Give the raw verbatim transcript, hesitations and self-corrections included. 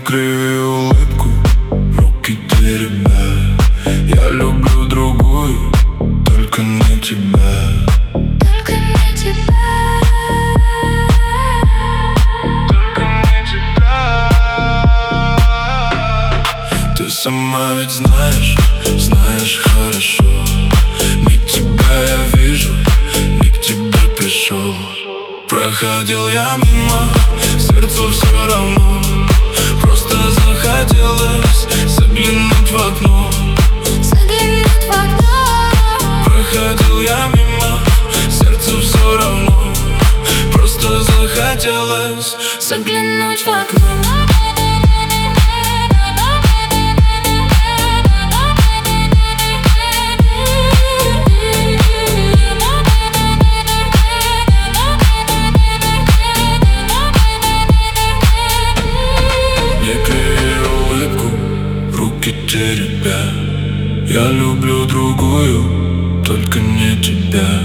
кривую улыбку, руки теребя. Я люблю другую, только не тебя. Только не тебя. Только не тебя. Ты сама ведь знаешь, знаешь хорошо. Миг тебя я вижу, миг тебя пришел. Проходил я мимо, сердцу все равно. Просто захотелось заглянуть в окно. Заглянуть в окно. Проходил я мимо, сердцу все равно. Просто захотелось заглянуть в окно. теребя. Я люблю другую, только не тебя.